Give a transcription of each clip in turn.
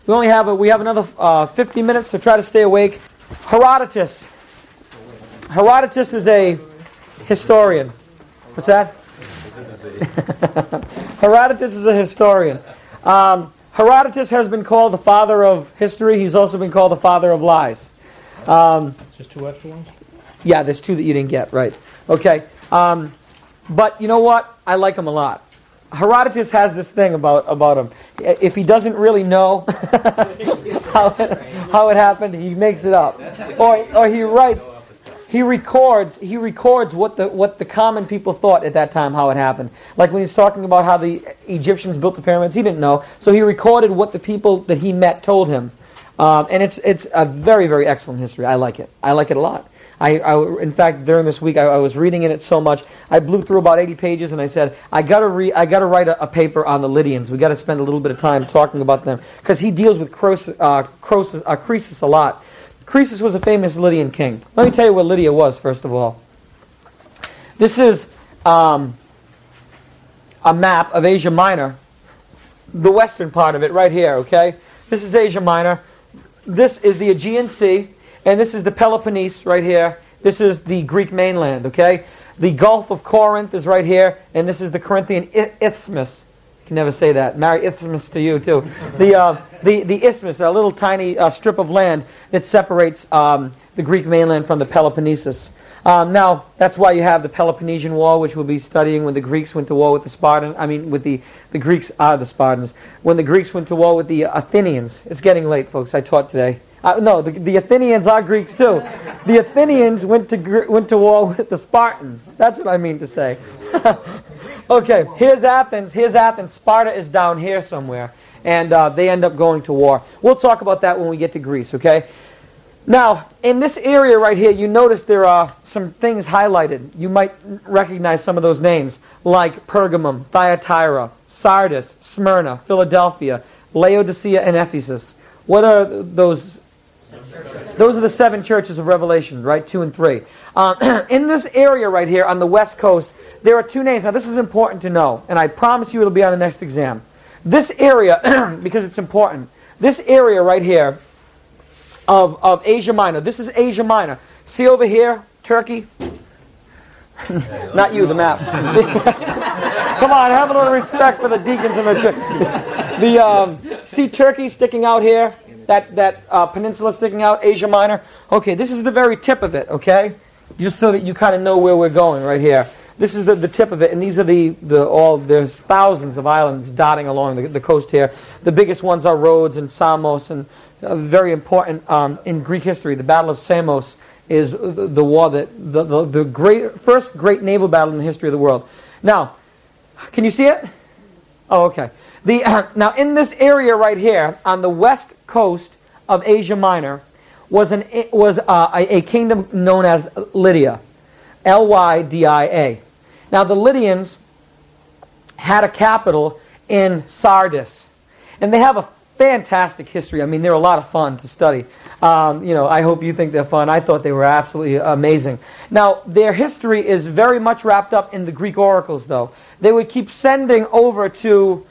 We have another 50 minutes, so try to stay awake. Herodotus. Herodotus is a historian. What's that? Herodotus is a historian. Herodotus has been called the father of history. He's also been called the father of lies. Just two extra ones? Yeah, there's two that you didn't get, right. Okay. But you know what? I like him a lot. Herodotus has this thing about him. If he doesn't really know how it happened, he makes it up. Or he writes, he records what the common people thought at that time, how it happened. Like when he's talking about how the Egyptians built the pyramids, he didn't know. So he recorded what the people that he met told him. And it's a very, very excellent history. I like it. I like it a lot. In fact, during this week, I was reading in it so much, I blew through about 80 pages, and I said, I got to write a paper on the Lydians. We got to spend a little bit of time talking about them, because he deals with Croesus a lot. Croesus was a famous Lydian king. Let me tell you what Lydia was, first of all. This is a map of Asia Minor, the western part of it, right here, okay? This is Asia Minor. This is the Aegean Sea. And this is the Peloponnese right here. This is the Greek mainland, okay? The Gulf of Corinth is right here, and this is the Corinthian Isthmus. You can never say that. Marry Isthmus to you, too. The Isthmus, a little tiny strip of land that separates the Greek mainland from the Peloponnesus. Now, that's why you have the Peloponnesian War, which we'll be studying when the Greeks went to war with the Spartans. I mean, with the Greeks are the Spartans. When the Greeks went to war with the Athenians. It's getting late, folks. I taught today. No, the Athenians are Greeks too. The Athenians went to war with the Spartans. That's what I mean to say. Okay, here's Athens. Sparta is down here somewhere, and they end up going to war. We'll talk about that when we get to Greece. Okay. Now, in this area right here, you notice there are some things highlighted. You might recognize some of those names, like Pergamum, Thyatira, Sardis, Smyrna, Philadelphia, Laodicea, and Ephesus. What are those? Those are the 7 churches of Revelation, right? 2 and 3. In this area right here on the west coast, there are 2 names. Now, this is important to know, and I promise you it'll be on the next exam. This area, because it's important, this area right here of Asia Minor, this is Asia Minor. See over here, Turkey? Not you, the map. Come on, have a little respect for the deacons in the church. See Turkey sticking out here? That peninsula sticking out, Asia Minor. Okay, this is the very tip of it, okay? Just so that you kind of know where we're going right here. This is the tip of it, and these are there's thousands of islands dotting along the coast here. The biggest ones are Rhodes and Samos, and very important in Greek history. The Battle of Samos is the war that the first great naval battle in the history of the world. Now, can you see it? Oh, okay. Now, in this area right here, on the west coast of Asia Minor, was a kingdom known as Lydia, Lydia. Now, the Lydians had a capital in Sardis, and they have a fantastic history. I mean, they're a lot of fun to study. I hope you think they're fun. I thought they were absolutely amazing. Now, their history is very much wrapped up in the Greek oracles, though. They would keep sending over to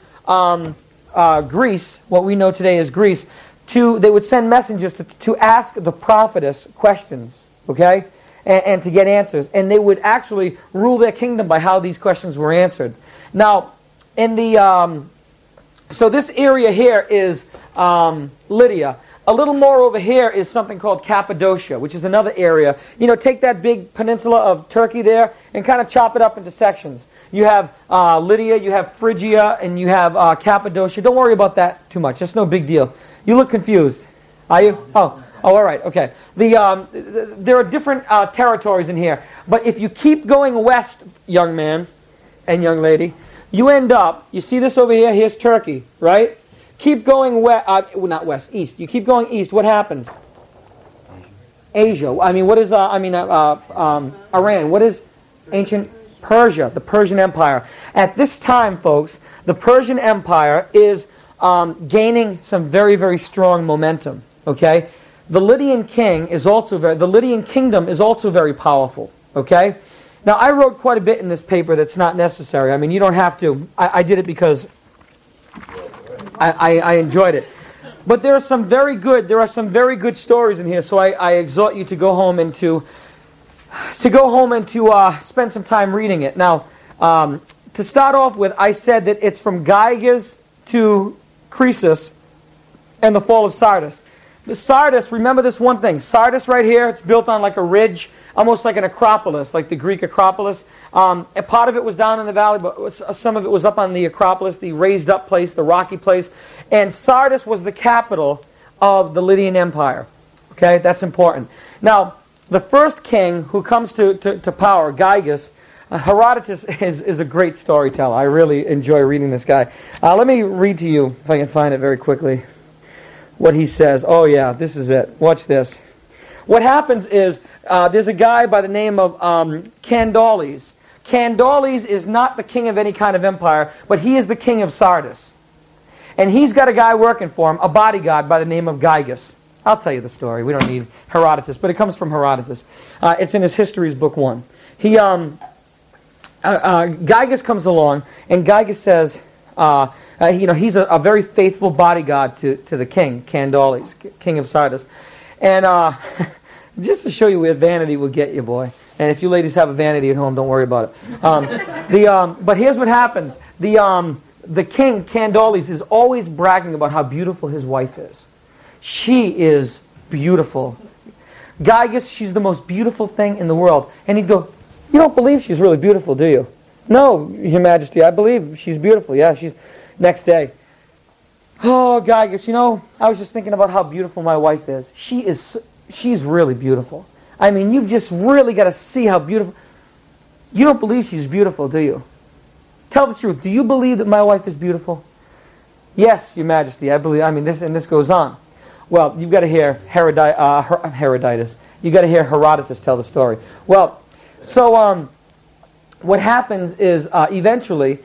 Greece, what we know today as Greece, they would send messengers to ask the prophetess questions, okay, and to get answers. And they would actually rule their kingdom by how these questions were answered. Now, so this area here is Lydia. A little more over here is something called Cappadocia, which is another area. Take that big peninsula of Turkey there and kind of chop it up into sections. You have Lydia, you have Phrygia, and you have Cappadocia. Don't worry about that too much. That's no big deal. You look confused. Are you? Oh, all right, okay. There are different territories in here. But if you keep going west, young man and young lady, you end up, you see this over here? Here's Turkey, right? Keep going not west, east. You keep going east, what happens? Asia. I mean, what is, Iran. What is ancient Persia, the Persian Empire? At this time, folks, the Persian Empire is gaining some very, very strong momentum, okay? The Lydian kingdom is also very powerful, okay? Now, I wrote quite a bit in this paper that's not necessary. I mean, you don't have to. I did it because I enjoyed it. But there are some very good stories in here. So I exhort you to go home and to spend some time reading it. Now, to start off with, I said that it's from Gyges to Croesus and the fall of Sardis. The Sardis, remember this one thing. Sardis right here, it's built on like a ridge, almost like an Acropolis, like the Greek Acropolis. A part of it was down in the valley, but some of it was up on the Acropolis, the raised up place, the rocky place. And Sardis was the capital of the Lydian Empire. Okay, that's important. Now, the first king who comes to power, Gyges, Herodotus is a great storyteller. I really enjoy reading this guy. Let me read to you, if I can find it very quickly, what he says. Oh yeah, this is it. Watch this. What happens is, there's a guy by the name of Candales. Candales is not the king of any kind of empire, but he is the king of Sardis. And he's got a guy working for him, a bodyguard by the name of Gyges. I'll tell you the story. We don't need Herodotus, but it comes from Herodotus. It's in his Histories, Book 1. Gyges comes along, and Gyges says, he's a very faithful bodyguard to the king, Candales, king of Sardis. And just to show you where vanity will get you, boy. And if you ladies have a vanity at home, don't worry about it. But here's what happens. The king, Candales, is always bragging about how beautiful his wife is. She is beautiful. Gyges, she's the most beautiful thing in the world. And he'd go, you don't believe she's really beautiful, do you? No, Your Majesty, I believe she's beautiful. Yeah, she's... Next day, oh, Gyges, I was just thinking about how beautiful my wife is. She's really beautiful. I mean, you've just really got to see how beautiful... You don't believe she's beautiful, do you? Tell the truth. Do you believe that my wife is beautiful? Yes, Your Majesty, I believe. I mean, this goes on. Well, you've got to hear Herodotus. You've got to hear Herodotus tell the story. Well, so what happens is eventually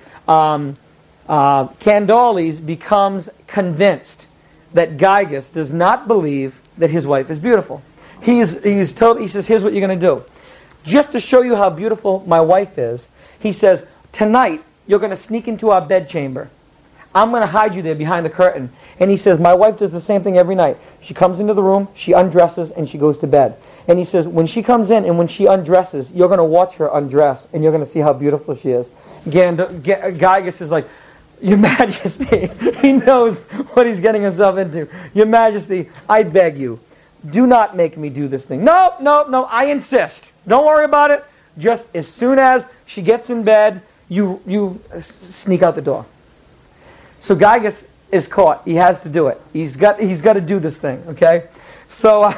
Candales becomes convinced that Gyges does not believe that his wife is beautiful. He says, here's what you're going to do. Just to show you how beautiful my wife is, he says, tonight you're going to sneak into our bedchamber. I'm going to hide you there behind the curtain. And he says, my wife does the same thing every night. She comes into the room, she undresses, and she goes to bed. And he says, when she comes in and when she undresses, you're going to watch her undress, and you're going to see how beautiful she is. Gyges is like, Your Majesty, he knows what he's getting himself into. Your Majesty, I beg you, do not make me do this thing. No, I insist. Don't worry about it. Just as soon as she gets in bed, you sneak out the door. So Gyges is caught. He has to do it. He's got to do this thing, okay? So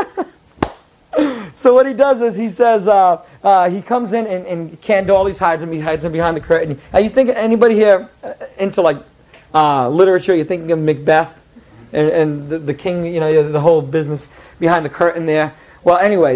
so what he does is he says, he comes in and Candales hides him behind the curtain. Are you thinking, anybody here into like literature, you're thinking of Macbeth and the king, the whole business behind the curtain there? Well, anyway,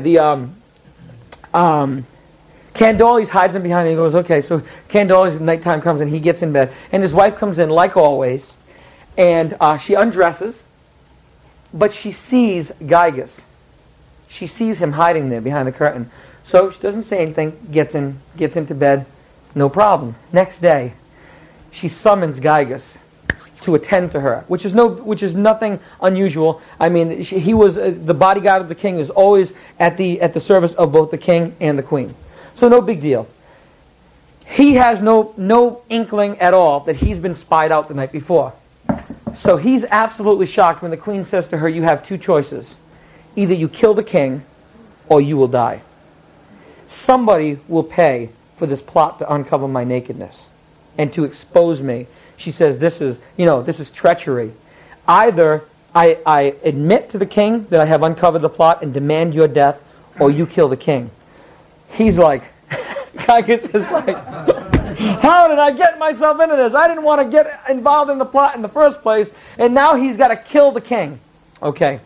Candales hides him behind, and he goes, okay, so Candales, nighttime comes and he gets in bed, and his wife comes in like always, and she undresses, but she sees Gyges. She sees him hiding there behind the curtain. So she doesn't say anything, gets into bed, no problem. Next day, she summons Gyges to attend to her, which is nothing unusual. I mean, he was the bodyguard of the king, is always at the service of both the king and the queen. So no big deal. He has no inkling at all that he's been spied out the night before. So he's absolutely shocked when the queen says to her, you have two choices. Either you kill the king or you will die. Somebody will pay for this plot to uncover my nakedness and to expose me. She says, this is treachery. Either I admit to the king that I have uncovered the plot and demand your death, or you kill the king. He's like, Gyges is like, how did I get myself into this? I didn't want to get involved in the plot in the first place, and now he's got to kill the king. Okay.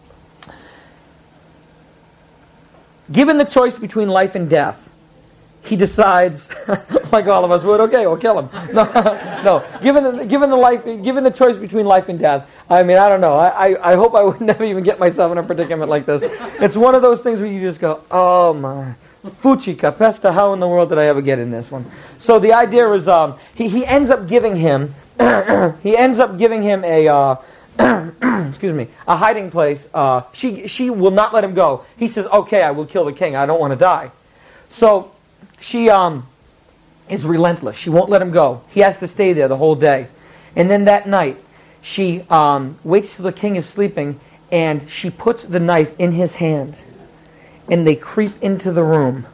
Given the choice between life and death, he decides, like all of us would, okay, we'll kill him. No. Given the choice between life and death, I mean, I don't know. I hope I would never even get myself in a predicament like this. It's one of those things where you just go, oh my, fuchi capesta, how in the world did I ever get in this one? So the idea is, he ends up giving him, a excuse me, a hiding place. She will not let him go. He says, okay, I will kill the king. I don't want to die. So she is relentless. She won't let him go. He has to stay there the whole day. And then that night, she waits till the king is sleeping, and she puts the knife in his hand. And they creep into the room.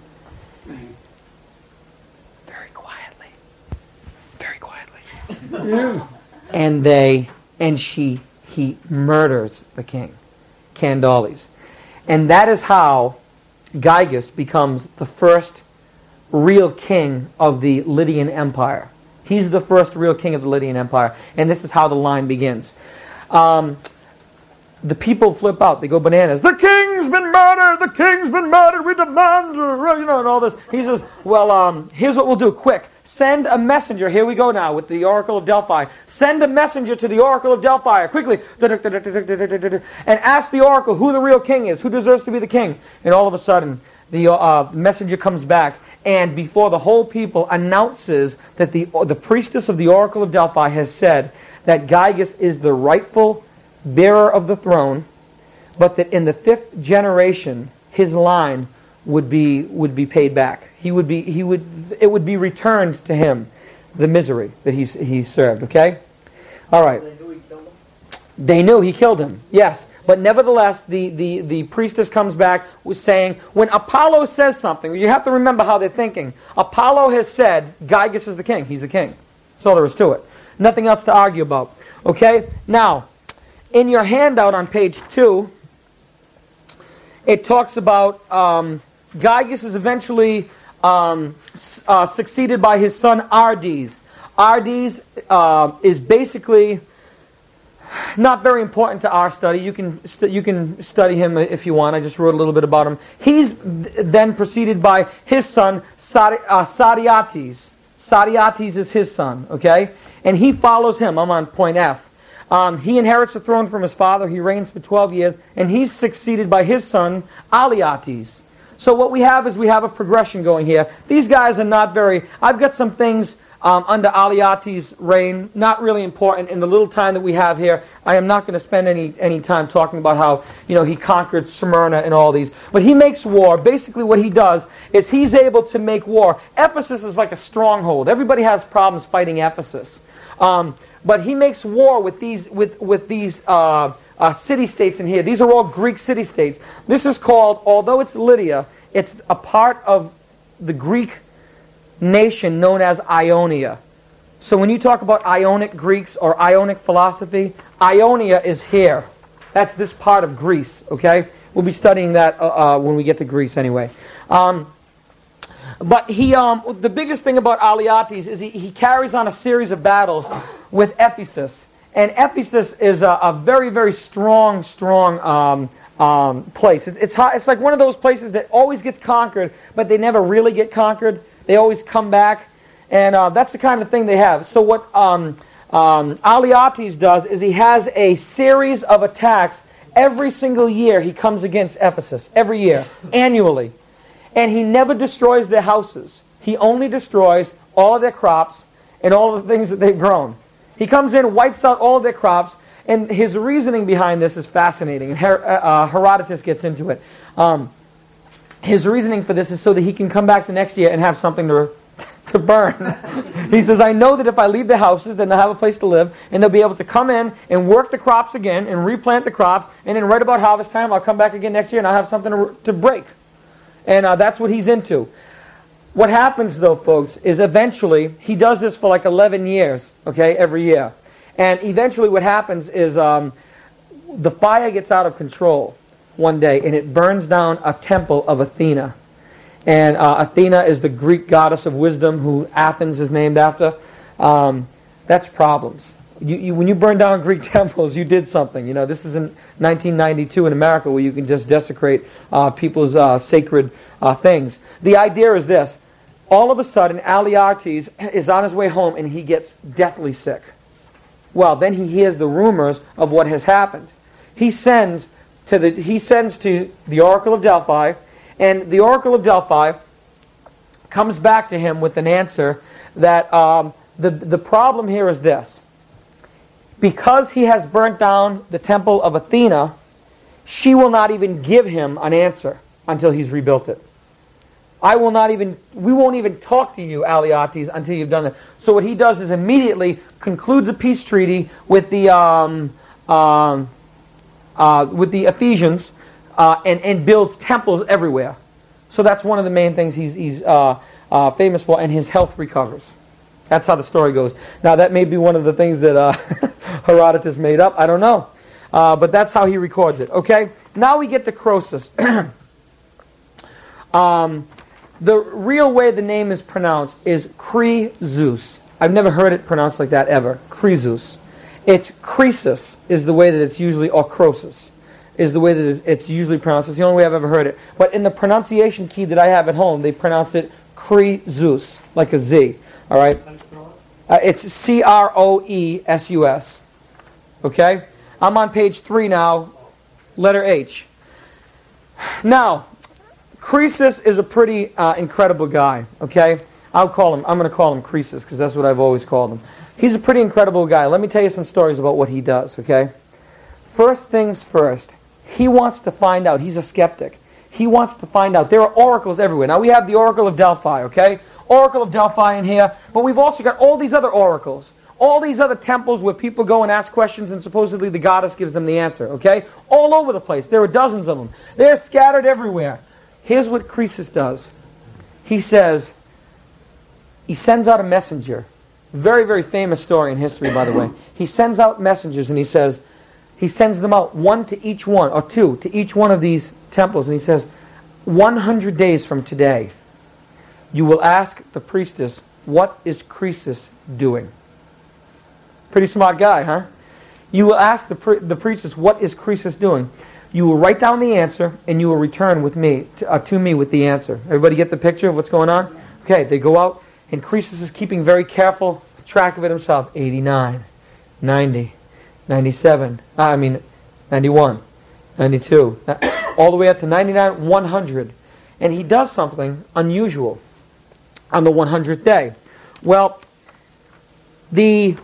Very quietly. Very quietly. And he murders the king, Candaules. And that is how Gyges becomes the first real king of the Lydian Empire. He's the first real king of the Lydian Empire. And this is how the line begins. The people flip out. They go bananas. The king's been murdered! The king's been murdered! We demand, and all this. He says, well, here's what we'll do. Quick. Send a messenger. Here we go now with the Oracle of Delphi. Send a messenger to the Oracle of Delphi. Quickly. And ask the Oracle who the real king is. Who deserves to be the king. And all of a sudden, the messenger comes back. And before the whole people announces that the priestess of the Oracle of Delphi has said that Gyges is the rightful bearer of the throne, but that in the 5th generation his line would be paid back. It would be returned to him, the misery that he served. Okay, all right. They knew he killed him. They knew he killed him. Yes, but nevertheless, the priestess comes back with saying, when Apollo says something, you have to remember how they're thinking. Apollo has said Gyges is the king. He's the king. That's all there is to it. Nothing else to argue about. Okay, now. In your handout on page 2, it talks about Gyges is eventually succeeded by his son Ardes. Ardes is basically not very important to our study. You can study him if you want. I just wrote a little bit about him. He's then preceded by his son Sadiates. Sadiates is his son, okay? And he follows him. I'm on point F. He inherits the throne from his father. He reigns for 12 years, and he's succeeded by his son, Alyattes. So what we have is a progression going here. These guys are not very... I've got some things under Alyattes' reign, not really important. In the little time that we have here, I am not going to spend any time talking about how he conquered Smyrna and all these. But he makes war. Basically what he does is he's able to make war. Ephesus is like a stronghold. Everybody has problems fighting Ephesus. But he makes war with these city-states in here. These are all Greek city-states. This is called, although it's Lydia, it's a part of the Greek nation known as Ionia. So when you talk about Ionic Greeks or Ionic philosophy, Ionia is here. That's this part of Greece, okay? We'll be studying that when we get to Greece anyway. But the biggest thing about Alyattes is he carries on a series of battles with Ephesus. And Ephesus is a very, very strong place. It's like one of those places that always gets conquered, but they never really get conquered. They always come back. And that's the kind of thing they have. So what Alyattes does is he has a series of attacks every single year. He comes against Ephesus, every year, annually. And he never destroys their houses. He only destroys all of their crops and all the things that they've grown. He comes in, wipes out all of their crops, and his reasoning behind this is fascinating. And Herodotus gets into it. His reasoning for this is so that he can come back the next year and have something to burn. He says, I know that if I leave the houses, then they'll have a place to live, and they'll be able to come in and work the crops again and replant the crops, and then right about harvest time, I'll come back again next year and I'll have something to break. And that's what he's into. What happens, though, folks, is eventually, he does this for like 11 years, okay, every year. And eventually what happens is the fire gets out of control one day, and it burns down a temple of Athena. And Athena is the Greek goddess of wisdom, who Athens is named after. That's problems. When you burn down Greek temples, you did something. This isn't 1992 in America where you can just desecrate people's sacred things. The idea is this. All of a sudden, Alyattes is on his way home and he gets deathly sick. Well, then he hears the rumors of what has happened. He sends to the Oracle of Delphi, and the Oracle of Delphi comes back to him with an answer that the problem here is this. because he has burnt down the temple of Athena, she will not even give him an answer until he's rebuilt it. We won't even talk to you, Alyattes, until you've done it. So what he does is immediately concludes a peace treaty with the Ephesians and builds temples everywhere. So that's one of the main things he's famous for, and his health recovers. That's how the story goes. Now that may be one of the things that Herodotus made up. I don't know. But that's how he records it. Okay? Now we get to Croesus. The real way the name is pronounced is Croesus. I've never heard it pronounced like that ever. Croesus. It's Croesus is the way that it's usually, or Croesus is the way that it's usually pronounced. It's the only way I've ever heard it. But in the pronunciation key that I have at home, they pronounce it Croesus, like a Z. All right? It's Croesus. Okay? I'm on page 3 now, letter H. Now, Croesus is a pretty incredible guy, okay? I'm going to call him Croesus because that's what I've always called him. He's a pretty incredible guy. Let me tell you some stories about what he does, okay? First things first, he wants to find out. He's a skeptic. He wants to find out. There are oracles everywhere. Now, we have the Oracle of Delphi, okay? Oracle of Delphi in here, but we've also got all these other oracles. All these other temples where people go and ask questions and supposedly the goddess gives them the answer, okay? All over the place. There are dozens of them. They're scattered everywhere. Here's what Croesus does. He sends out a messenger. Very, very famous story in history, by the way. He sends out messengers and he sends them out, one to each one, or two to each one of these temples. And he says, 100 days from today, you will ask the priestess, what is Croesus doing? Pretty smart guy, huh? You will ask the priestess, what is Croesus doing? You will write down the answer, and you will return with me to me with the answer. Everybody get the picture of what's going on? Okay, they go out, and Croesus is keeping very careful track of it himself. 89, 90, 97, 91, 92, all the way up to 99, 100. And he does something unusual on the 100th day. Well, the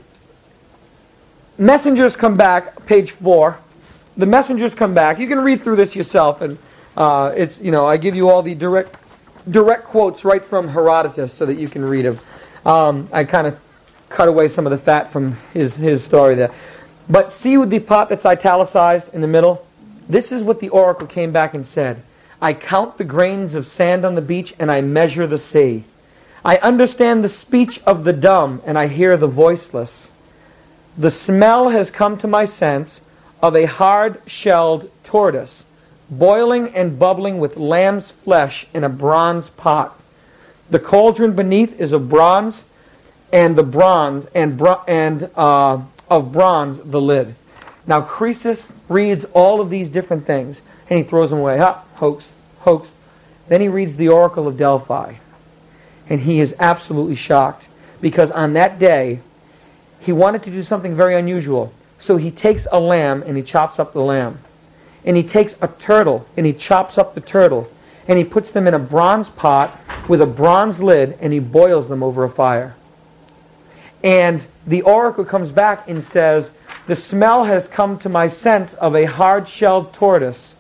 messengers come back, page 4. The messengers come back. You can read through this yourself, and I give you all the direct quotes right from Herodotus so that you can read them. I kind of cut away some of the fat from his story there. But see with the part that's italicized in the middle? This is what the oracle came back and said. I count the grains of sand on the beach, and I measure the sea. I understand the speech of the dumb, and I hear the voiceless. The smell has come to my sense of a hard-shelled tortoise, boiling and bubbling with lamb's flesh in a bronze pot. The cauldron beneath is of bronze, and of bronze the lid. Now Croesus reads all of these different things, and he throws them away. Hoax. Then he reads the Oracle of Delphi, and he is absolutely shocked, because on that day, he wanted to do something very unusual. So he takes a lamb and he chops up the lamb. And he takes a turtle and he chops up the turtle. And he puts them in a bronze pot with a bronze lid and he boils them over a fire. And the oracle comes back and says, the smell has come to my sense of a hard-shelled tortoise,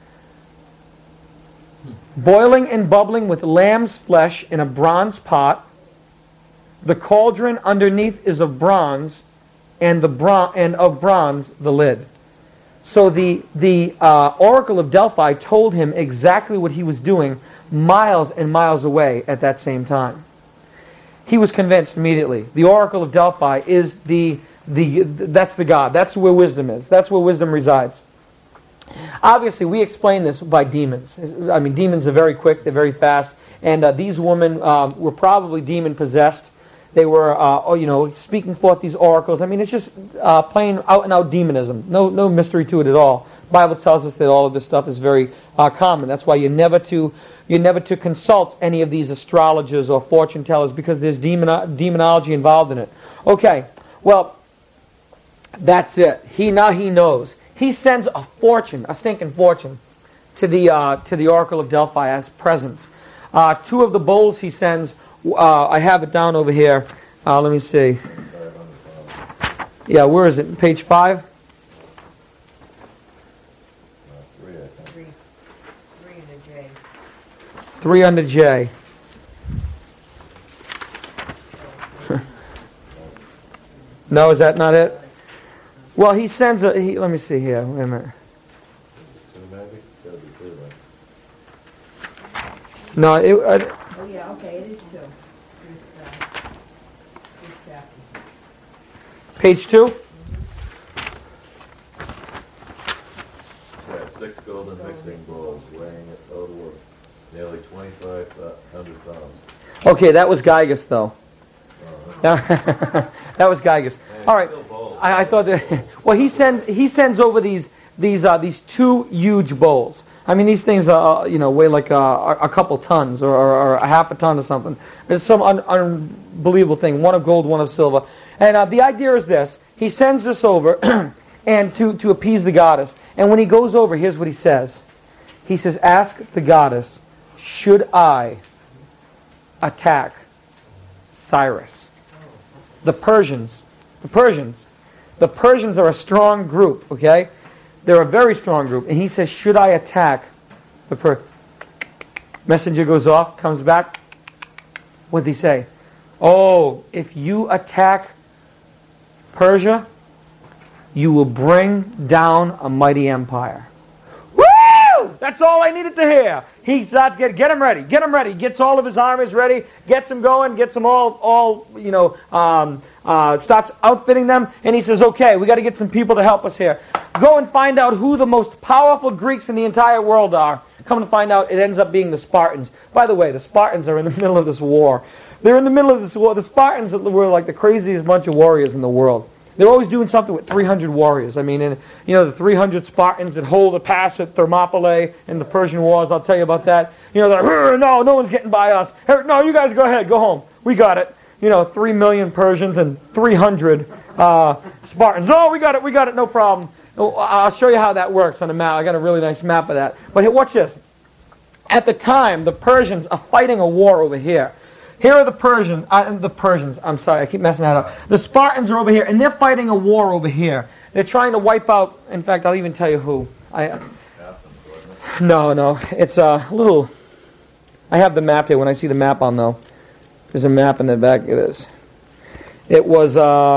boiling and bubbling with lamb's flesh in a bronze pot. The cauldron underneath is of bronze, and of bronze the lid. So the Oracle of Delphi told him exactly what he was doing miles and miles away at that same time. He was convinced immediately. The Oracle of Delphi is that's the God. That's where wisdom is. That's where wisdom resides. Obviously, we explain this by demons. I mean, demons are very quick. They're very fast. And these women were probably demon-possessed. They were, speaking forth these oracles. I mean, it's just plain out-and-out demonism. No mystery to it at all. The Bible tells us that all of this stuff is very common. That's why you're never to consult any of these astrologers or fortune tellers, because there's demonology involved in it. Okay, well, that's it. He knows. He sends a stinking fortune, to the Oracle of Delphi as presents. 2 of the bowls he sends. I have it down over here. Let me see. Yeah, where is it? Page 5? 3, I think. 3 and a J. 3 under J. No, is that not it? Well, he sends let me see here. Wait a minute. 2 maybe? Gotta be 2 then. No, Oh, yeah, okay, it is 2. Here's chapter. page 2? Yeah, 6 golden mixing bowls weighing a total of nearly 2,500 pounds. Okay, that was Gygas, though. That was Gygas. All right. Still bowls. I thought that. Well, he sends over these 2 huge bowls. I mean, these things weigh like a couple tons or a half a ton or something. It's some unbelievable thing. One of gold, one of silver. And the idea is this: he sends this over, and to appease the goddess. And when he goes over, here's what he says. He says, "Ask the goddess, should I attack Cyrus?" The Persians are a strong group, okay? They're a very strong group. And he says, should I attack the Messenger goes off, comes back. What did he say? Oh, if you attack Persia, you will bring down a mighty empire. Woo! That's all I needed to hear. He starts get him ready. Gets all of his armies ready. Gets them going. Gets them all starts outfitting them. And he says, okay, we got to get some people to help us here. Go and find out who the most powerful Greeks in the entire world are. Come to find out, it ends up being the Spartans. By the way, the Spartans are in the middle of this war. They're in the middle of this war. The Spartans were like the craziest bunch of warriors in the world. They're always doing something with 300 warriors. I mean, the 300 Spartans that hold a pass at Thermopylae in the Persian Wars. I'll tell you about that. They're like, no one's getting by us. No, you guys go ahead, go home. We got it. 3 million Persians and 300 Spartans. No, we got it, no problem. I'll show you how that works on a map. I got a really nice map of that. But watch this. At the time, the Persians are fighting a war over here. Here are the Persians. I'm sorry, I keep messing that up. The Spartans are over here, and they're fighting a war over here. They're trying to wipe out. In fact, I'll even tell you who. No, it's a little. I have the map here. When I see the map, I'll know. There's a map in the back of this. It was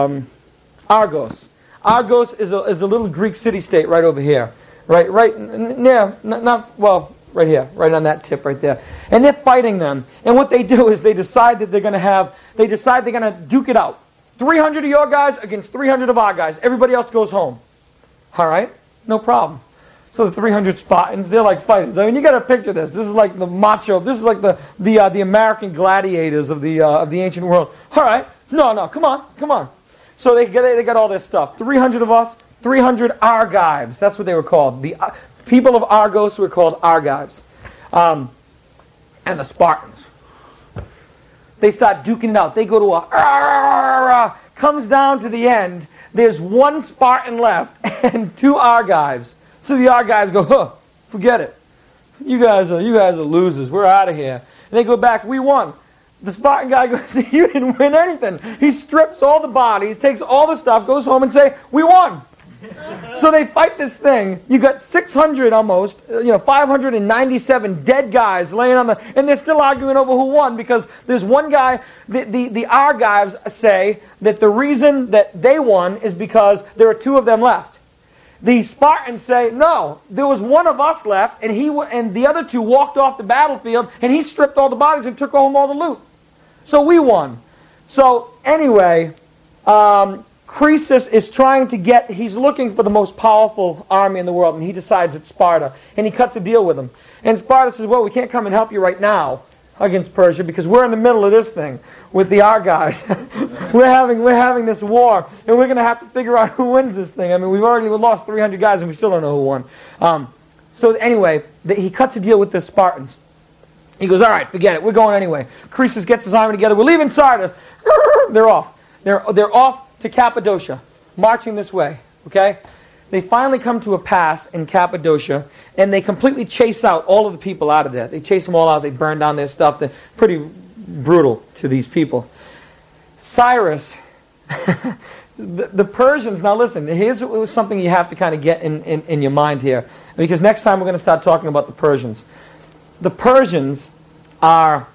Argos. Argos is a little Greek city-state right over here, right near, right here, right on that tip right there. And they're fighting them. And what they do is they decide they're going to duke it out. 300 of your guys against 300 of our guys. Everybody else goes home. All right? No problem. So the 300 Spartans, they're like fighters. I mean, you got to picture this. This is like the macho. This is like the American gladiators of the ancient world. All right? No, come on. So they got all this stuff. 300 of us, 300 Argives. That's what they were called. The people of Argos were called Argives. And the Spartans. They start duking it out. They go to comes down to the end. There's 1 Spartan left and 2 Argives. So the Argives go, forget it. You guys are losers. We're out of here. And they go back, we won. The Spartan guy goes, you didn't win anything. He strips all the bodies, takes all the stuff, goes home and say, we won. So they fight this thing. You got 600 almost, 597 dead guys laying on and they're still arguing over who won because there's one guy, the Argives say that the reason that they won is because there are 2 of them left. The Spartans say, no, there was 1 of us left, and the other 2 walked off the battlefield, and he stripped all the bodies and took home all the loot. So we won. So anyway, Croesus is he's looking for the most powerful army in the world, and he decides it's Sparta, and he cuts a deal with them. And Sparta says, well, we can't come and help you right now against Persia because we're in the middle of this thing with the Argives. we're having this war, and we're going to have to figure out who wins this thing. I mean, we've already lost 300 guys, and we still don't know who won. So anyway, he cuts a deal with the Spartans. He goes, all right, forget it. We're going anyway. Croesus gets his army together. We're leaving Sardis. They're off. They're off to Cappadocia, marching this way. Okay? They finally come to a pass in Cappadocia, and they completely chase out all of the people out of there. They chase them all out. They burn down their stuff. They're pretty brutal to these people. Cyrus the Persians, now listen, here's something you have to kind of get in your mind here, because next time we're going to start talking about the Persians. The Persians are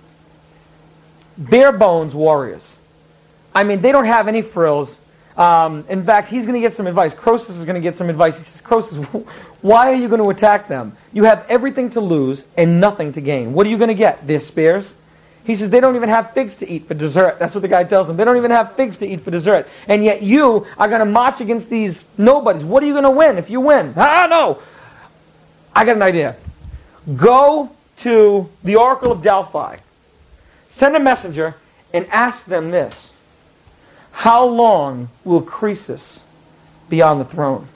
bare bones warriors. I mean, they don't have any frills. In fact, he's going to get some advice. Croesus is going to get some advice. He says, Croesus, why are you going to attack them? You have everything to lose and nothing to gain. What are you going to get? Their spears? He says, they don't even have figs to eat for dessert. That's what the guy tells them. They don't even have figs to eat for dessert. And yet you are going to march against these nobodies. What are you going to win if you win? No. I got an idea. Go to the Oracle of Delphi. Send a messenger and ask them this. How long will Croesus be on the throne?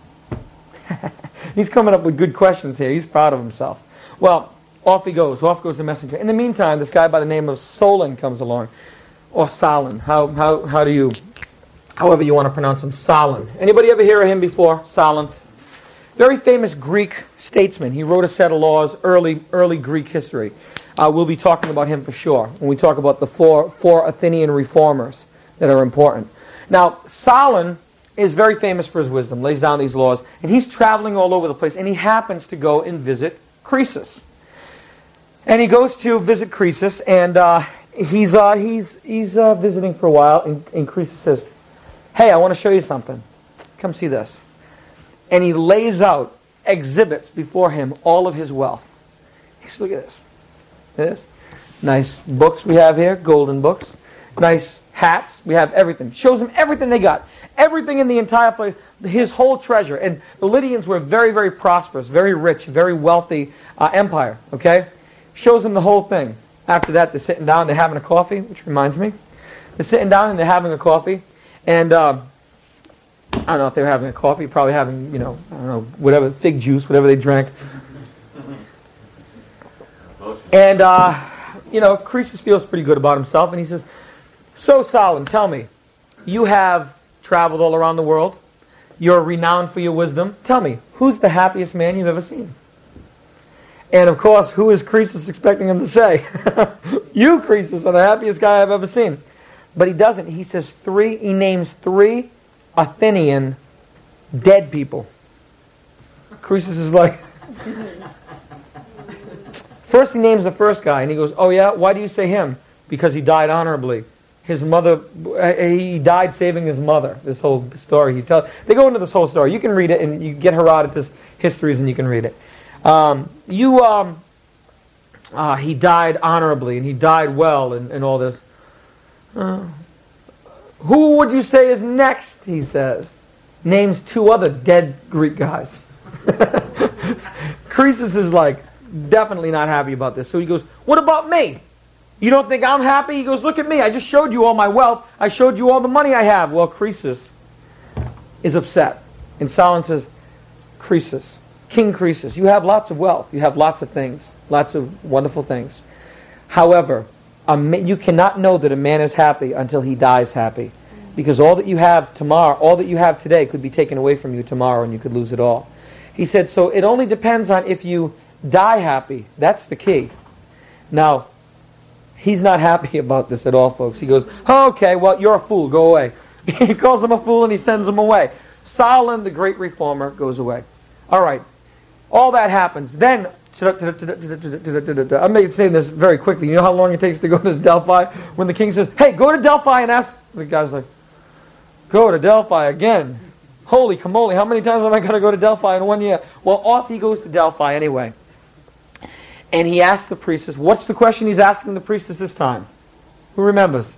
He's coming up with good questions here. He's proud of himself. Well, off he goes. Off goes the messenger. In the meantime, this guy by the name of Solon comes along. Or Solon. How do you, however you want to pronounce him, Solon. Anybody ever hear of him before? Solon. Very famous Greek statesman. He wrote a set of laws, early Greek history. We'll be talking about him for sure when we talk about the four Athenian reformers that are important. Now, Solon is very famous for his wisdom, lays down these laws, and he's traveling all over the place, and he happens to go and visit Croesus. And he goes to visit Croesus, and he's visiting for a while, and Croesus says, hey, I want to show you something. Come see this. And he lays out, exhibits before him all of his wealth. He says, look at this. Look at this. Nice books we have here, golden books. Nice hats, we have everything. Shows him everything they got. Everything in the entire place, his whole treasure. And the Lydians were very, very prosperous, very rich, very wealthy empire, okay? Shows him the whole thing. After that, they're sitting down, they're having a coffee, which reminds me. They're sitting down and they're having a coffee. And I don't know if they were having a coffee, probably having, whatever, fig juice, whatever they drank. And, Croesus feels pretty good about himself, and he says, so, Solon, tell me, you have traveled all around the world. You're renowned for your wisdom. Tell me, who's the happiest man you've ever seen? And, of course, who is Croesus expecting him to say? You, Croesus, are the happiest guy I've ever seen. But he doesn't. He says he names 3 Athenian dead people. Croesus is like... First he names the first guy, and he goes, oh yeah, why do you say him? Because he died honorably. His mother, he died saving his mother. This whole story he tells. They go into this whole story. You can read it, and you get Herodotus' histories, and you can read it. He died honorably, and he died well, and all this. Who would you say is next, he says. Names 2 other dead Greek guys. Croesus is like, definitely not happy about this. So he goes, what about me? You don't think I'm happy? He goes, look at me. I just showed you all my wealth. I showed you all the money I have. Well, Croesus is upset. And Solon says, Croesus, King Croesus, you have lots of wealth. You have lots of things. Lots of wonderful things. However, you cannot know that a man is happy until he dies happy. Because all that you have tomorrow, all that you have today could be taken away from you tomorrow and you could lose it all. He said, so it only depends on if you die happy. That's the key. Now, he's not happy about this at all, folks. He goes, oh, okay, well, you're a fool. Go away. He calls him a fool and he sends him away. Solon, the great reformer, goes away. All right. All that happens. Then, I'm saying this very quickly. You know how long it takes to go to Delphi? When the king says, hey, go to Delphi and ask. The guy's like, go to Delphi again. Holy camole, how many times am I going to go to Delphi in 1 year? Well, off he goes to Delphi anyway. And he asks the priestess, what's the question he's asking the priestess this time? Who remembers?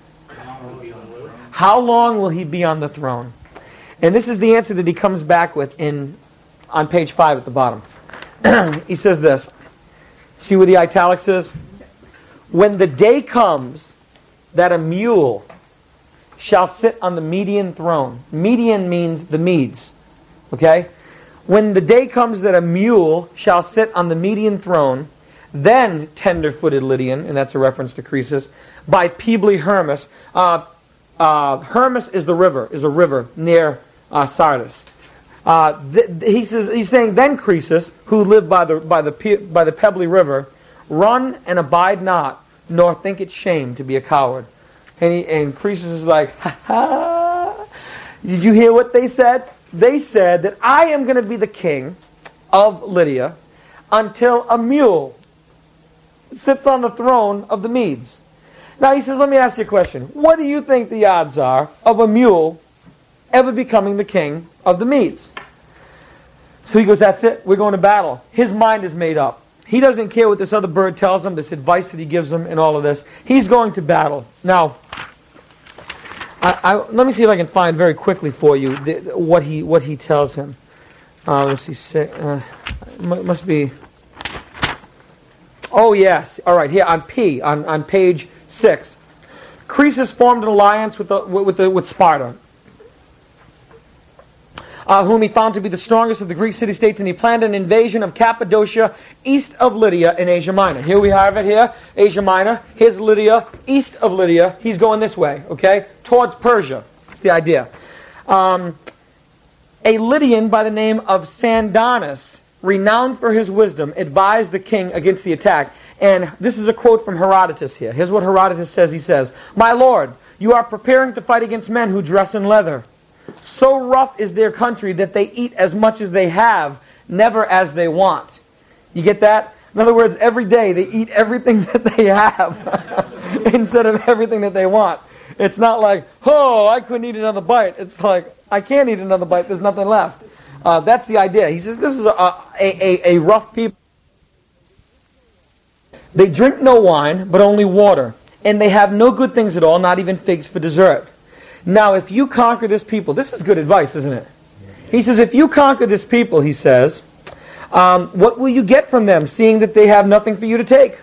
How long will he be on the throne? And this is the answer that he comes back with on page 5 at the bottom. He says this. See where the italics is? When the day comes that a mule shall sit on the Median throne. Median means the Medes. Okay? When the day comes that a mule shall sit on the Median throne, then tender-footed Lydian, and that's a reference to Croesus, by Peebly Hermus. Hermus is a river near Sardis. He's saying, then Croesus, who lived by the pebbly river, run and abide not, nor think it shame to be a coward. And Croesus is like, ha ha. Did you hear what they said? They said that I am going to be the king of Lydia until a mule sits on the throne of the Medes. Now he says, let me ask you a question. What do you think the odds are of a mule ever becoming the king of the Medes? So he goes, that's it. We're going to battle. His mind is made up. He doesn't care what this other bird tells him, this advice that he gives him and all of this. He's going to battle. Now, let me see if I can find very quickly for you what he tells him. Let's see. Must be... Oh, yes. All right, here on P, on page 6. Croesus formed an alliance with Sparta, whom he found to be the strongest of the Greek city-states, and he planned an invasion of Cappadocia, east of Lydia, in Asia Minor. Here we have it here, Asia Minor. Here's Lydia, east of Lydia. He's going this way, okay, towards Persia. That's the idea. A Lydian by the name of Sandanus, renowned for his wisdom, advised the king against the attack. And this is a quote from Herodotus here. Here's what Herodotus says. He says, "My lord, you are preparing to fight against men who dress in leather. So rough is their country that they eat as much as they have, never as they want." You get that? In other words, every day they eat everything that they have instead of everything that they want. It's not like, oh, I couldn't eat another bite. It's like, I can't eat another bite. There's nothing left. That's the idea. He says this is a rough people. They drink no wine, but only water. And they have no good things at all, not even figs for dessert. Now, if you conquer this people, this is good advice, isn't it? He says, if you conquer this people, he says, what will you get from them, seeing that they have nothing for you to take?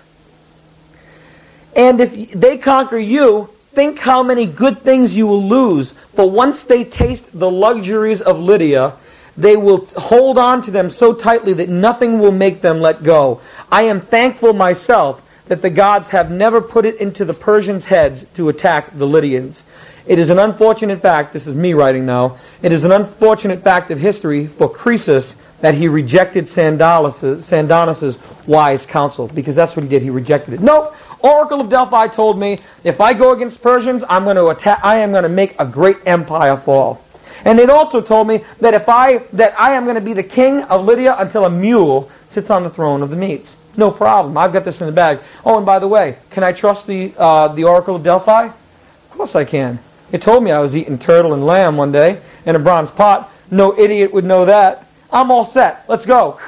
And if they conquer you, think how many good things you will lose. For once they taste the luxuries of Lydia, they will hold on to them so tightly that nothing will make them let go. I am thankful myself that the gods have never put it into the Persians' heads to attack the Lydians. It is an unfortunate fact, this is me writing now, it is an unfortunate fact of history for Croesus that he rejected Sandanus' wise counsel, because that's what he did, he rejected it. No, Oracle of Delphi told me, if I go against Persians, I am going to make a great empire fall. And they'd also told me that I am going to be the king of Lydia until a mule sits on the throne of the Medes. No problem, I've got this in the bag. Oh, and by the way, can I trust the Oracle of Delphi? Of course I can. It told me I was eating turtle and lamb one day in a bronze pot. No idiot would know that. I'm all set. Let's go.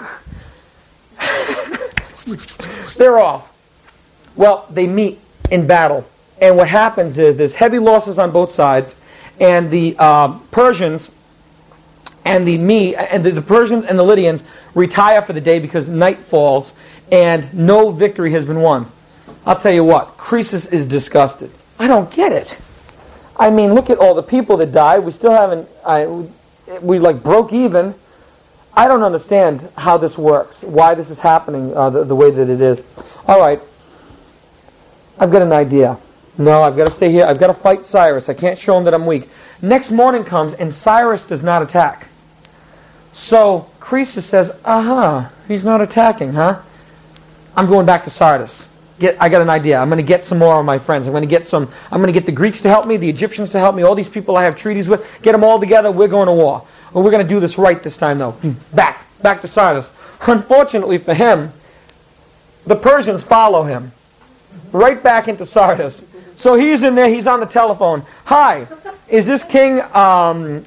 They're off. Well, they meet in battle. And what happens is there's heavy losses on both sides, and the Persians and the Persians and the Lydians retire for the day because night falls and no victory has been won. I'll tell you what, Croesus is disgusted. I don't get it. I mean, look at all the people that died. We still haven't, we like broke even. I don't understand how this works, why this is happening the way that it is. All right, I've got an idea. No, I've got to stay here. I've got to fight Cyrus. I can't show him that I'm weak. Next morning comes, and Cyrus does not attack. So Croesus says, he's not attacking, huh? I'm going back to Sardis. I got an idea. I'm going to get some more of my friends. I'm going to get the Greeks to help me, the Egyptians to help me, all these people I have treaties with. Get them all together. We're going to war. Well, we're going to do this right this time, though. Back to Sardis. Unfortunately for him, the Persians follow him right back into Sardis. So he's in there. He's on the telephone. Hi, is this King Ali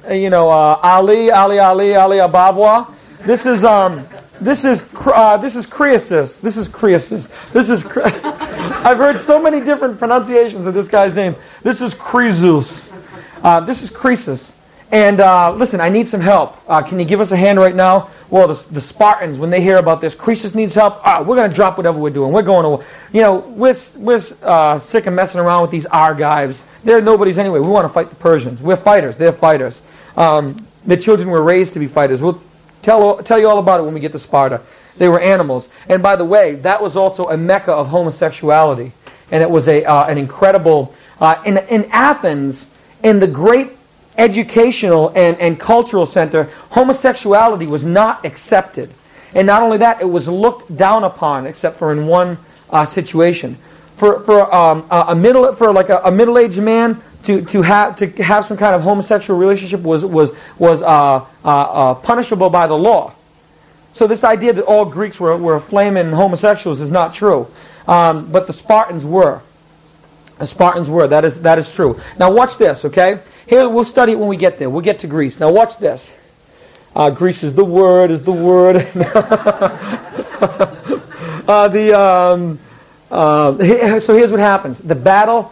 Abavwa? This is Croesus. I've heard so many different pronunciations of this guy's name. This is Croesus. This is Croesus. And listen, I need some help. Can you give us a hand right now? Well, the Spartans, when they hear about this, Croesus needs help. We're going to drop whatever we're doing. We're going to, we're sick of messing around with these Argives. They're nobodies anyway. We want to fight the Persians. We're fighters. They're fighters. The children were raised to be fighters. We'll tell you all about it when we get to Sparta. They were animals. And by the way, that was also a mecca of homosexuality. And it was an incredible... in Athens, in the great educational and cultural center, homosexuality was not accepted. And not only that, it was looked down upon, except for in one situation. For a middle-aged man to have some kind of homosexual relationship was punishable by the law. So this idea that all Greeks were flaming homosexuals is not true. But the Spartans were. The Spartans were. That is true. Now watch this, okay? Here, we'll study it when we get there. We'll get to Greece. Now watch this. Greece is the word, So here's what happens. The battle,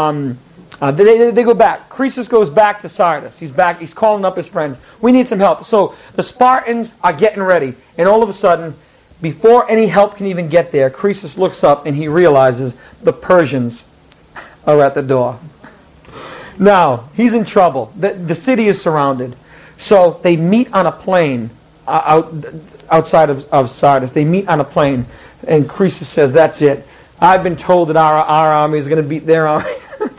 they go back. Croesus goes back to Sardis. He's back. He's calling up his friends. We need some help. So the Spartans are getting ready. And all of a sudden, before any help can even get there, Croesus looks up and he realizes the Persians are at the door. Now, he's in trouble. The city is surrounded. So they meet on a plain outside of Sardis. They meet on a plain. And Croesus says, that's it. I've been told that our army is going to beat their army.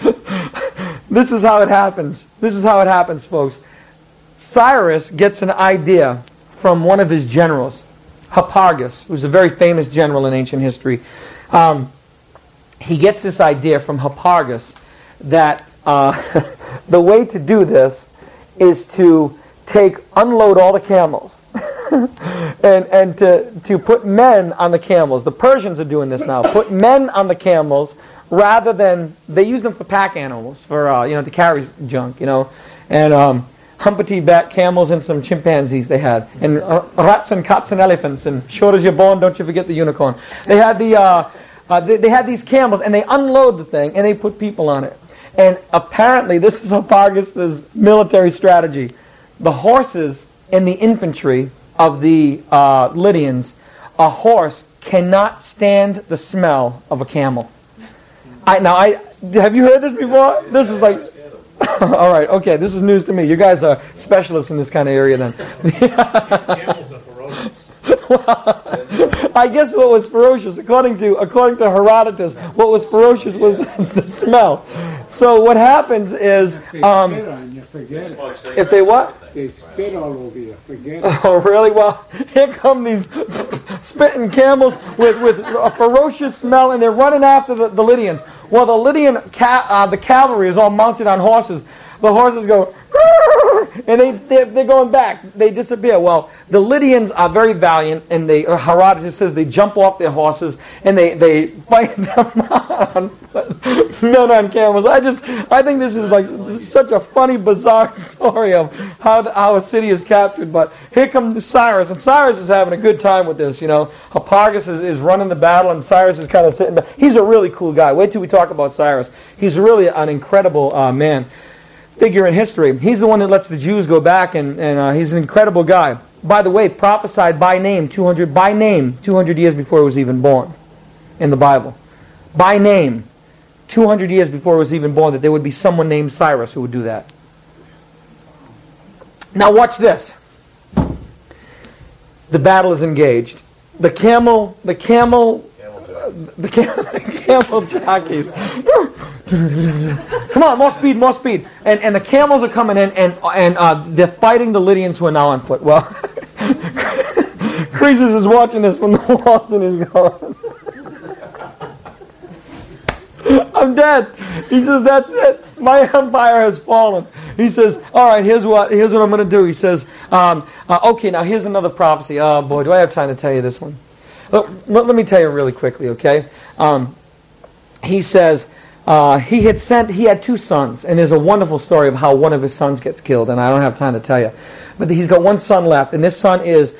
This is how it happens. This is how it happens, folks. Cyrus gets an idea from one of his generals, Hipparchus, who's a very famous general in ancient history. He gets this idea from Hipparchus that the way to do this is to unload all the camels and to put men on the camels. The Persians are doing this now. Put men on the camels rather than, they use them for pack animals, for to carry junk, and humpty-back camels and some chimpanzees they had, and rats and cats and elephants, and short as you're born, don't you forget the unicorn. They had they had these camels, and they unload the thing, and they put people on it. And apparently, this is Hipparchus' military strategy. The horses and the infantry of the Lydians, a horse cannot stand the smell of a camel. Have you heard this before? This is like, all right, okay, this is news to me. You guys are specialists in this kind of area then. Camels are ferocious. Well, I guess what was ferocious, according to Herodotus, what was ferocious was the smell. So what happens is, They spit on you, forget it. if they what? They spit all over you, forget it. Oh, really? Well, here come these spitting camels with a ferocious smell, and they're running after the Lydians. Well, the Lydian the cavalry is all mounted on horses. The horses go, and they're going back. They disappear. Well, the Lydians are very valiant, and Herodotus says they jump off their horses and they fight them on men on camels. I think this is such a funny, bizarre story of how a city is captured. But here comes Cyrus, and Cyrus is having a good time with this. Hipparchus is running the battle, and Cyrus is kind of sitting back. He's a really cool guy. Wait till we talk about Cyrus. He's really an incredible man. Figure in history. He's the one that lets the Jews go back, and he's an incredible guy. By the way, prophesied by name 200 years before he was even born in the Bible. By name, 200 years before he was even born, that there would be someone named Cyrus who would do that. Now watch this. The battle is engaged. The camel jockeys. Come on, more speed. And the camels are coming in, and they're fighting the Lydians who are now on foot. Well, Croesus is watching this from the walls, and he's going, I'm dead. He says, that's it. My empire has fallen. He says, all right, here's what I'm going to do. He says, okay, now here's another prophecy. Oh boy, do I have time to tell you this one? Let me tell you really quickly, okay? He says he had two sons, and there's a wonderful story of how one of his sons gets killed, and I don't have time to tell you. But he's got one son left, and this son is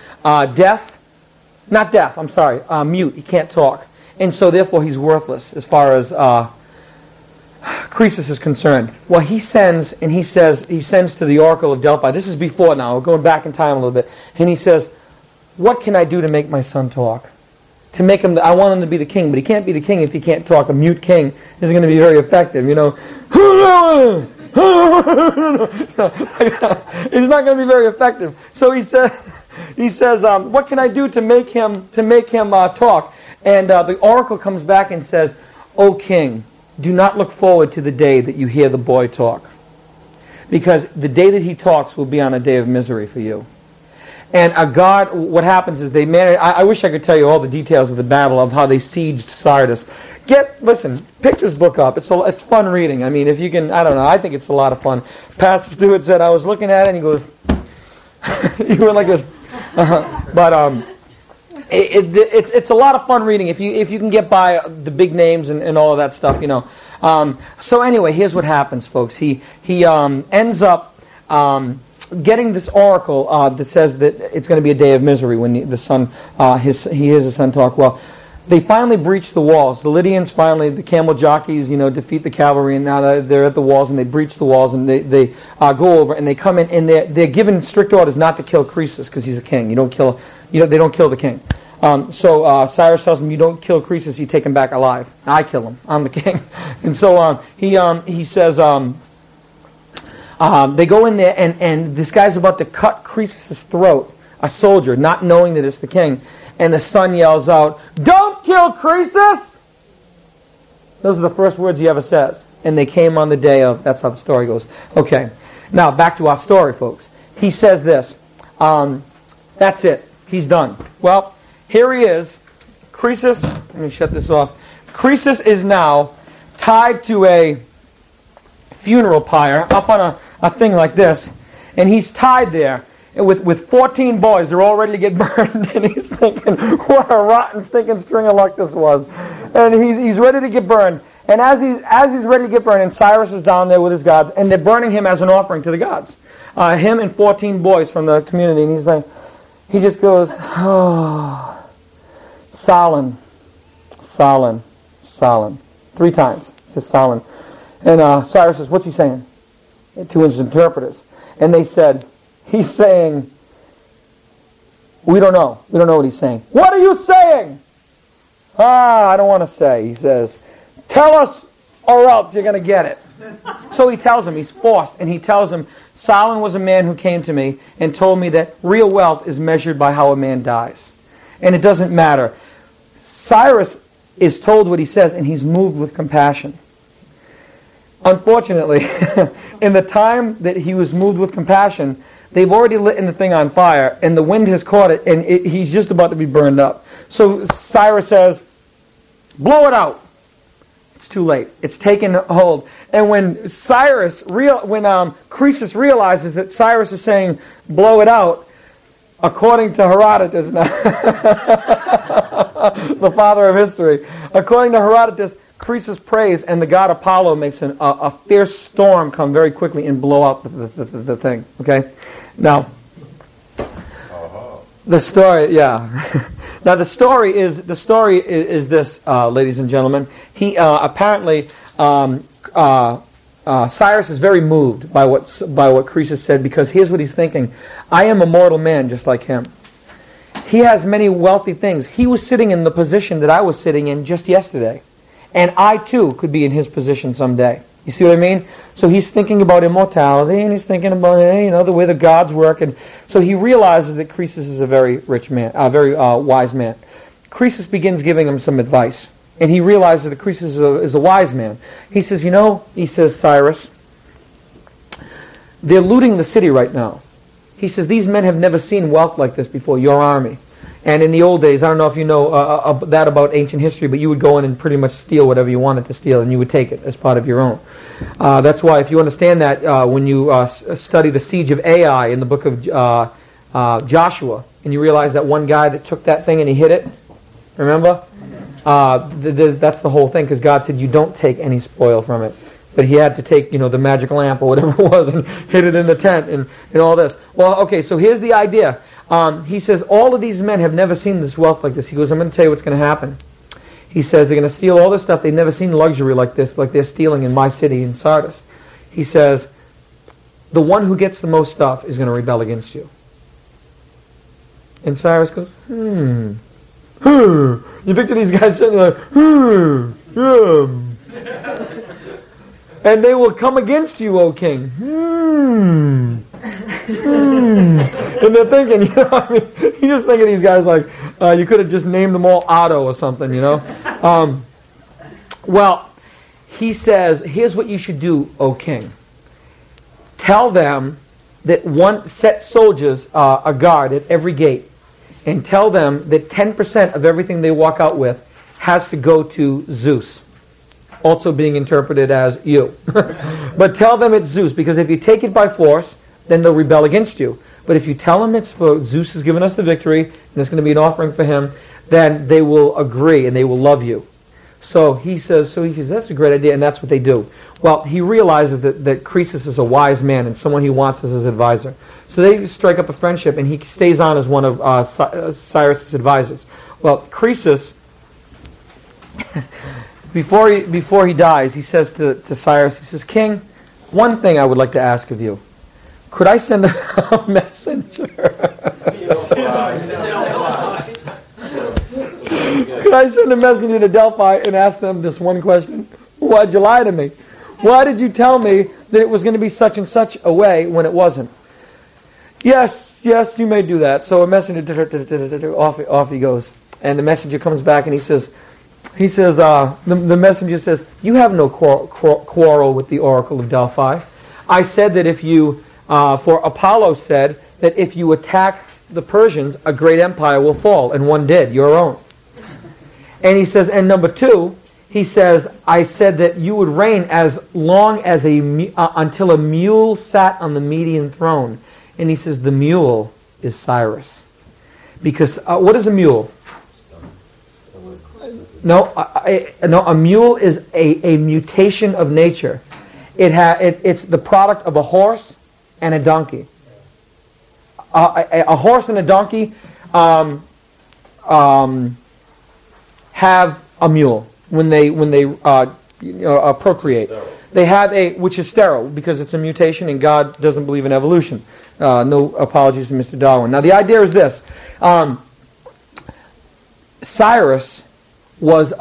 mute. He can't talk. And so therefore he's worthless as far as Croesus is concerned. Well, he sends to the Oracle of Delphi. This is before now, we're going back in time a little bit. And he says, what can I do to make my son talk? To make him, I want him to be the king, but he can't be the king if he can't talk. A mute king isn't going to be very effective, He's not going to be very effective. So he says, what can I do to make him talk? And the oracle comes back and says, O king, do not look forward to the day that you hear the boy talk, because the day that he talks will be on a day of misery for you. And God, what happens is they manage. I wish I could tell you all the details of the battle of how they sieged Sardis. Listen, pick this book up. It's fun reading. I mean, if you can, I don't know. I think it's a lot of fun. Pastor Stewart said I was looking at it, and he goes, he went like this. But it's a lot of fun reading if you can get by the big names and all of that stuff, you know. So anyway, here's what happens, folks. He ends up getting this oracle that says that it's going to be a day of misery when the son he hears his son talk. Well, they finally breach the walls. The Lydians the camel jockeys, defeat the cavalry, and now they're at the walls, and they breach the walls, and they go over, and they come in, and they're given strict orders not to kill Croesus because he's a king. They don't kill the king. So Cyrus tells him, you don't kill Croesus, you take him back alive. I kill him. I'm the king. And so he says, they go in there, and this guy's about to cut Croesus' throat, a soldier, not knowing that it's the king. And the son yells out, "Don't kill Croesus!" Those are the first words he ever says. And they came on the day of, that's how the story goes. Okay, now back to our story, folks. He says this, that's it. He's done. Well, here he is. Croesus, let me shut this off. Croesus is now tied to a funeral pyre up on a thing like this. And he's tied there with 14 boys. They're all ready to get burned. And he's thinking, what a rotten, stinking string of luck this was. And he's ready to get burned. And as he's ready to get burned, and Cyrus is down there with his gods, and they're burning him as an offering to the gods. Him and 14 boys from the community. And he's like, he just goes, oh, Solon, 3 times. He says Solon. And Cyrus says, what's he saying? To his interpreters. And they said, he's saying, we don't know. We don't know what he's saying. What are you saying? I don't want to say. He says, tell us or else you're going to get it. So he tells him, he's forced, and he tells him, Solon was a man who came to me and told me that real wealth is measured by how a man dies. And it doesn't matter. Cyrus is told what he says, and he's moved with compassion. Unfortunately, in the time that he was moved with compassion, they've already lit the thing on fire, and the wind has caught it, and he's just about to be burned up. So Cyrus says, blow it out. It's too late. It's taken hold. And when Croesus realizes that Cyrus is saying, blow it out, according to Herodotus, the father of history, according to Herodotus, Croesus prays, and the god Apollo makes a fierce storm come very quickly and blow out the thing. Okay? Now, the story, yeah. Now the story is this, ladies and gentlemen. He apparently Cyrus is very moved by what Croesus said, because here's what he's thinking: I am a mortal man just like him. He has many wealthy things. He was sitting in the position that I was sitting in just yesterday. And I, too, could be in his position someday. You see what I mean? So he's thinking about immortality, and he's thinking about, the way the gods work. And so he realizes that Croesus is a very rich man, a very wise man. Croesus begins giving him some advice. And he realizes that Croesus is a wise man. He says, he says, Cyrus, they're looting the city right now. He says, these men have never seen wealth like this before, your army. And in the old days, I don't know if you know that about ancient history, but you would go in and pretty much steal whatever you wanted to steal, and you would take it as part of your own. That's why, if you understand that, when you study the siege of Ai in the book of Joshua, and you realize that one guy that took that thing and he hid it, remember? That's the whole thing, because God said you don't take any spoil from it. But he had to take, the magic lamp or whatever it was and hid it in the tent and all this. Well, okay, so here's the idea. He says, all of these men have never seen this wealth like this. He goes, I'm going to tell you what's going to happen. He says, they're going to steal all this stuff. They've never seen luxury like this, like they're stealing in my city, in Sardis. He says, the one who gets the most stuff is going to rebel against you. And Cyrus goes, You picture these guys sitting like, and they will come against you, O king. And they're thinking, you just think of these guys like, you could have just named them all Otto or something, Well, he says, here's what you should do, O king. Tell them that one set soldiers a guard at every gate, and tell them that 10% of everything they walk out with has to go to Zeus, also being interpreted as you. But tell them it's Zeus, because if you take it by force, then they'll rebel against you. But if you tell them it's for Zeus has given us the victory, and it's going to be an offering for him, then they will agree and they will love you. So he says, that's a great idea, and that's what they do. Well, he realizes that Croesus is a wise man and someone he wants as his advisor. So they strike up a friendship, and he stays on as one of Cyrus's advisors. Well, Croesus, before he dies, he says to Cyrus, he says, King, one thing I would like to ask of you. Could I send a messenger? Could I send a messenger to Delphi and ask them this one question? Why'd you lie to me? Why did you tell me that it was going to be such and such a way when it wasn't? Yes, you may do that. So a messenger, off he goes. And the messenger comes back and he says, the messenger says, you have no quarrel with the Oracle of Delphi. I said that if you, for Apollo said that if you attack the Persians, a great empire will fall, and one did, your own. And he says, and number two, he says, I said that you would reign as long as until a mule sat on the Median throne. And he says, the mule is Cyrus. Because, what is a mule? No, a mule is a mutation of nature. It's the product of a horse and a donkey. A horse and a donkey have a mule when they procreate. They have which is sterile because it's a mutation, and God doesn't believe in evolution. No apologies to Mr. Darwin. Now the idea is this: Cyrus was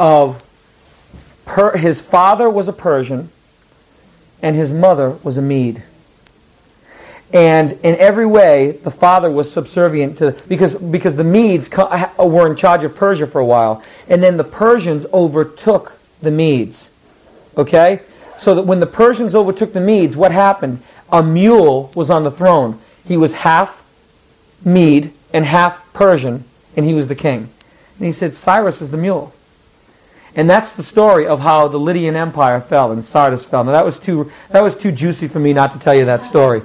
his father was a Persian, and his mother was a Mede. And in every way, the father was subservient to, because the Medes were in charge of Persia for a while, and then the Persians overtook the Medes. Okay? So that when the Persians overtook the Medes, what happened? A mule was on the throne. He was half Mede and half Persian, and he was the king. And he said, Cyrus is the mule. And that's the story of how the Lydian Empire fell and Sardis fell. Now that was too juicy for me not to tell you that story.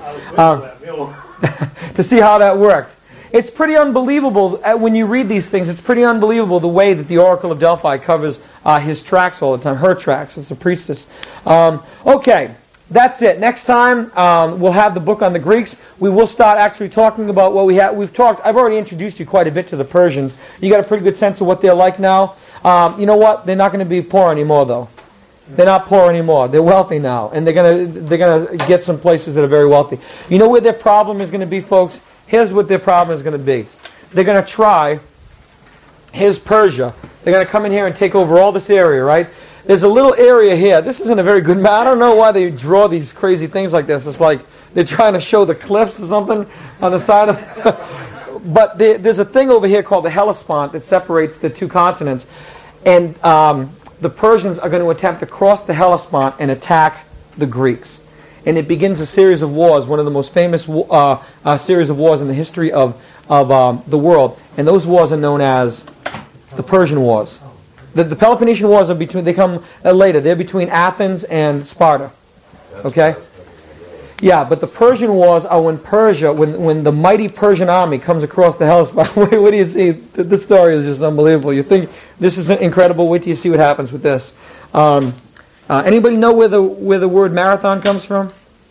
To see how that worked. It's pretty unbelievable when you read these things. It's pretty unbelievable the way that the Oracle of Delphi covers his tracks all the time. Her tracks. It's a priestess. Okay. That's it. Next time, we'll have the book on the Greeks. We will start actually talking about what we have. I've already introduced you quite a bit to the Persians. You got a pretty good sense of what they're like now. You know what? They're not going to be poor anymore, though. They're not poor anymore. They're wealthy now, and they're gonna get some places that are very wealthy. You know where their problem is going to be, folks? Here's what their problem is going to be. They're going to try. Here's Persia. They're going to come in here and take over all this area, right? There's a little area here. This isn't a very good map. I don't know why they draw these crazy things like this. It's like they're trying to show the cliffs or something on the side of. But there's a thing over here called the Hellespont that separates the two continents, and the Persians are going to attempt to cross the Hellespont and attack the Greeks. And it begins a series of wars, one of the most famous series of wars in the history of the world. And those wars are known as the Persian Wars. The Peloponnesian Wars are they come later. They're between Athens and Sparta. Okay? Yeah, but the Persian Wars are when the mighty Persian army comes across the Hellespont. What do you see? This story is just unbelievable. You think this is incredible. Wait till you see what happens with this. Anybody know where the word marathon comes from?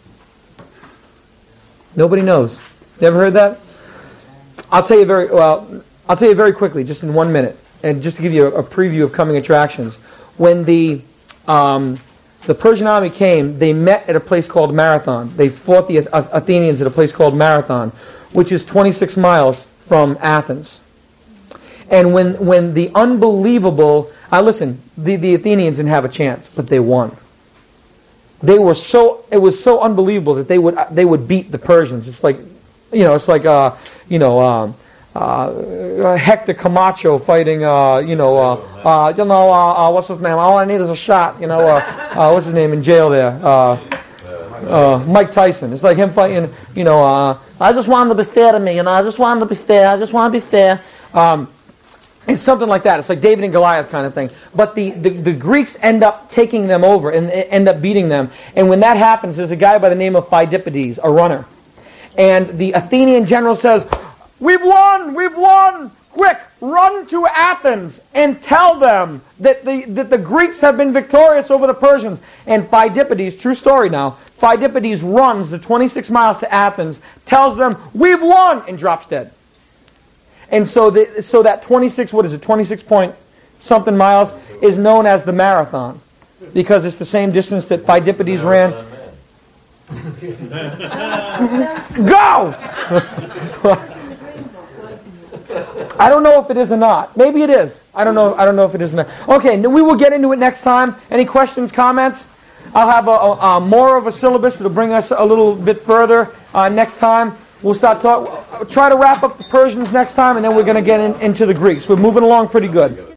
Nobody knows. Never heard that? I'll tell you very quickly, just in 1 minute, and just to give you a preview of coming attractions. When the Persian army came, they met at a place called Marathon. They fought the Athenians at a place called Marathon, which is 26 miles from Athens. And when the unbelievable... listen, the Athenians didn't have a chance, but they won. It was so unbelievable that they would beat the Persians. It's like, Hector Camacho fighting, what's his name? All I need is a shot. What's his name in jail there? Mike Tyson. It's like him fighting, I just wanted to be fair to me, I just wanted to be fair, I just want to be fair. It's something like that. It's like David and Goliath kind of thing. But the Greeks end up taking them over and end up beating them. And when that happens, there's a guy by the name of Phidippides, a runner. And the Athenian general says, we've won! Quick, run to Athens and tell them that the Greeks have been victorious over the Persians. And Phidippides, true story now, Phidippides runs the 26 miles to Athens, tells them, we've won, and drops dead. And so that 26 point something miles is known as the marathon, because it's the same distance that Phidippides ran. Go! I don't know if it is or not. Maybe it is. I don't know if it is or not. Okay, we will get into it next time. Any questions, comments? I'll have a more of a syllabus that'll bring us a little bit further next time. We'll try to wrap up the Persians next time, and then we're going to get into the Greeks. We're moving along pretty good.